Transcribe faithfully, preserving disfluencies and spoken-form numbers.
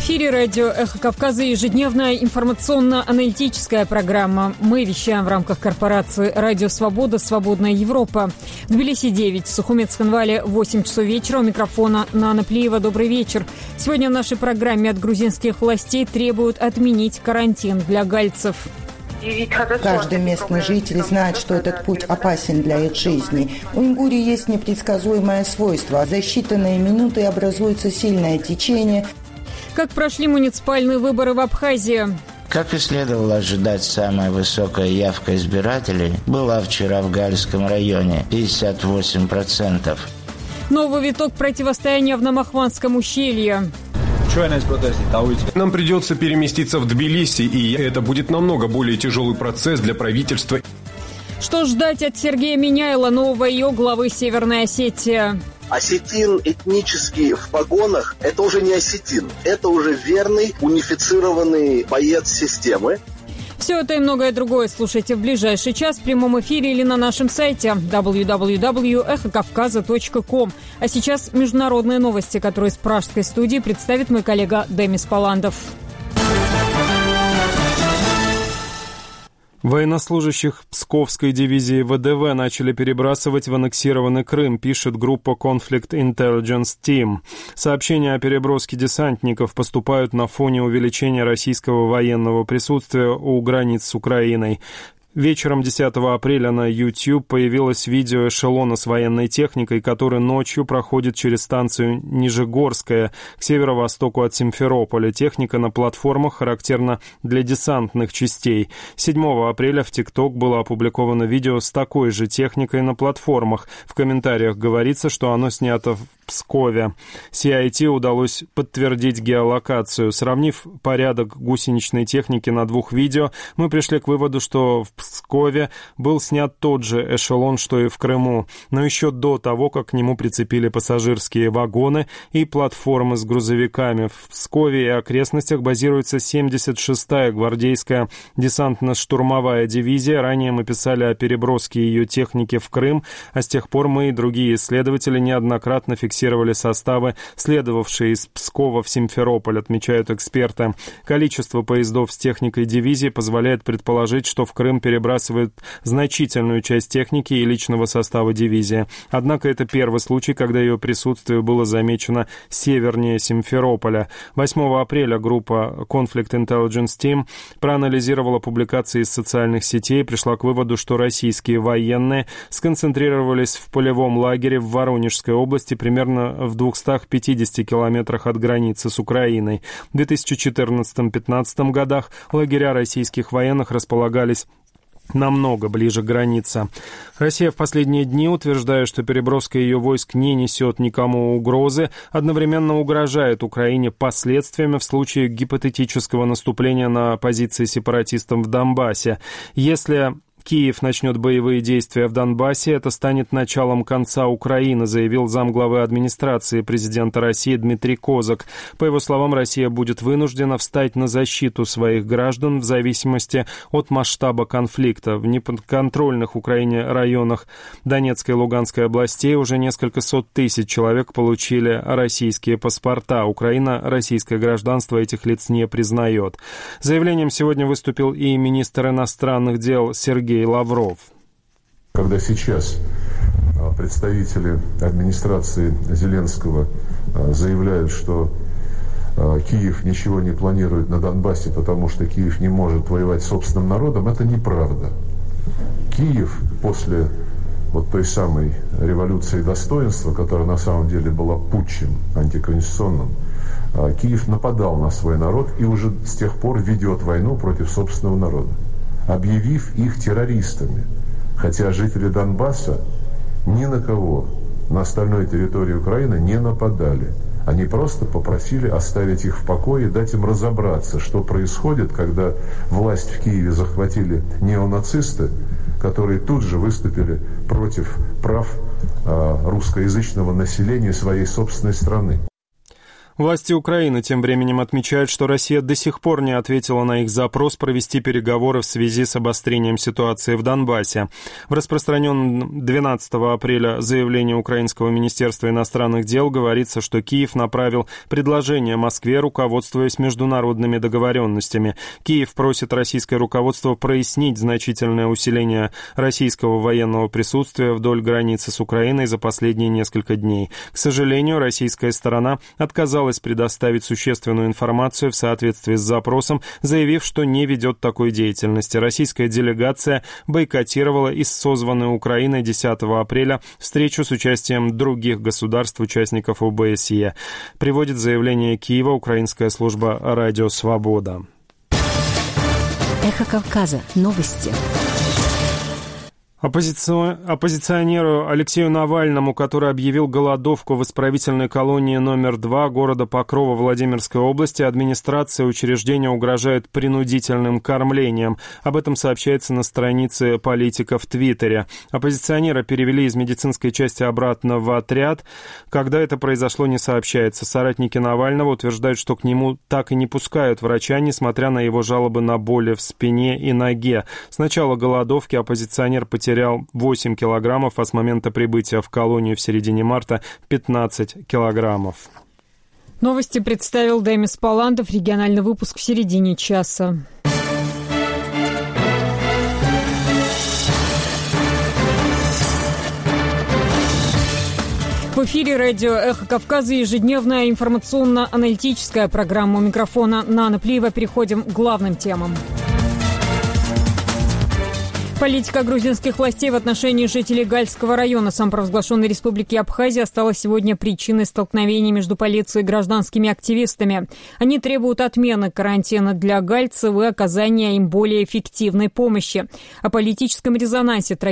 эфире радио «Эхо Кавказа» ежедневная информационно-аналитическая программа. Мы вещаем в рамках корпорации «Радио Свобода. Свободная Европа». В Тбилиси девять, в Сухумецком-Вале восемь часов вечера. У микрофона Нана Плиева. Добрый вечер. Сегодня в нашей программе от грузинских властей требуют отменить карантин для гальцев. Каждый местный житель знает, что этот путь опасен для их жизни. У Ингури есть непредсказуемое свойство. За считанные минуты образуется сильное течение. Как прошли муниципальные выборы в Абхазии? Как и следовало ожидать, самая высокая явка избирателей была вчера в Гальском районе – пятьдесят восемь процентов. Новый виток противостояния в Намахванском ущелье. Нам придется переместиться в Тбилиси, и это будет намного более тяжелый процесс для правительства. Что ждать от Сергея Миняйла, нового ее главы Северной Осетии? Осетин этнически в погонах – это уже не осетин. Это уже верный, унифицированный боец системы. Все это и многое другое слушайте в ближайший час в прямом эфире или на нашем сайте дабл ю дабл ю дабл ю точка эхо кавказа точка ком. А сейчас международные новости, которые из пражской студии представит мой коллега Демис Паландов. Военнослужащих Псковской дивизии ВДВ начали перебрасывать в аннексированный Крым, пишет группа Conflict Intelligence Team. Сообщения о переброске десантников поступают на фоне увеличения российского военного присутствия у границ с Украиной. Вечером десятого апреля на YouTube появилось видео эшелона с военной техникой, который ночью проходит через станцию Нижегорская к северо-востоку от Симферополя. Техника на платформах характерна для десантных частей. седьмого апреля в TikTok было опубликовано видео с такой же техникой на платформах. В комментариях говорится, что оно снято в Пскове. си ай ти удалось подтвердить геолокацию. Сравнив порядок гусеничной техники на двух видео, мы пришли к выводу, что в Пскове был снят тот же эшелон, что и в Крыму, но еще до того, как к нему прицепили пассажирские вагоны и платформы с грузовиками. В Пскове и окрестностях базируется семьдесят шестая гвардейская десантно-штурмовая дивизия. Ранее мы писали о переброске ее техники в Крым, а с тех пор мы и другие исследователи неоднократно фиксировали составы, следовавшие из Пскова в Симферополь, отмечают эксперты. Количество поездов с техникой дивизии позволяет предположить, что в Крым перебрасывают значительную часть техники и личного состава дивизии. Однако это первый случай, когда ее присутствие было замечено севернее Симферополя. восьмого апреля группа Conflict Intelligence Team проанализировала публикации из социальных сетей и пришла к выводу, что российские военные сконцентрировались в полевом лагере в Воронежской области примерно в двухстах пятидесяти километрах от границы с Украиной. В две тысячи четырнадцатом-пятнадцатом годах лагеря российских военных располагались намного ближе к границе. Россия в последние дни, утверждая, что переброска ее войск не несет никому угрозы, одновременно угрожает Украине последствиями в случае гипотетического наступления на позиции сепаратистов в Донбассе. Если Киев начнет боевые действия в Донбассе, это станет началом конца Украины, заявил замглавы администрации президента России Дмитрий Козак. По его словам, Россия будет вынуждена встать на защиту своих граждан в зависимости от масштаба конфликта. В неподконтрольных Украине районах Донецкой и Луганской областей уже несколько сот тысяч человек получили российские паспорта. Украина российское гражданство этих лиц не признает. Заявлением сегодня выступил и министр иностранных дел Сергей Лавров. Когда сейчас представители администрации Зеленского заявляют, что Киев ничего не планирует на Донбассе, потому что Киев не может воевать с собственным народом, это неправда. Киев после вот той самой революции достоинства, которая на самом деле была путчем антиконституционным, Киев нападал на свой народ и уже с тех пор ведет войну против собственного народа, объявив их террористами. Хотя жители Донбасса ни на кого на остальной территории Украины не нападали. Они просто попросили оставить их в покое и дать им разобраться, что происходит, когда власть в Киеве захватили неонацисты, которые тут же выступили против прав э, русскоязычного населения своей собственной страны. Власти Украины тем временем отмечают, что Россия до сих пор не ответила на их запрос провести переговоры в связи с обострением ситуации в Донбассе. В распространенном двенадцатого апреля заявлении Украинского министерства иностранных дел говорится, что Киев направил предложение Москве, руководствуясь международными договоренностями. Киев просит российское руководство прояснить значительное усиление российского военного присутствия вдоль границы с Украиной за последние несколько дней. К сожалению, российская сторона отказалась предоставить существенную информацию в соответствии с запросом, заявив, что не ведет такой деятельности. Российская делегация бойкотировала из созванной Украиной десятого апреля встречу с участием других государств-участников о бэ эс е. Приводит заявление Киева украинская служба «Радио Свобода». Эхо Кавказа. Новости. Оппозицион... Оппозиционеру Алексею Навальному, который объявил голодовку в исправительной колонии номер два города Покрова Владимирской области, администрация учреждения угрожает принудительным кормлением. Об этом сообщается на странице политика в Твиттере. Оппозиционера перевели из медицинской части обратно в отряд. Когда это произошло, не сообщается. Соратники Навального утверждают, что к нему так и не пускают врача, несмотря на его жалобы на боли в спине и ноге. С начала голодовки оппозиционер потерял потерял восемь килограммов, а с момента прибытия в колонию в середине марта пятнадцать килограммов. Новости представил Демис Паландов. Региональный выпуск в середине часа. В эфире радио «Эхо Кавказа» ежедневная информационно-аналитическая программа. У микрофона Нана Плиева. Переходим к главным темам. Политика грузинских властей в отношении жителей Гальского района самопровозглашенной республики Абхазия стала сегодня причиной столкновений между полицией и гражданскими активистами. Они требуют отмены карантина для гальцев и оказания им более эффективной помощи. О политическом резонансе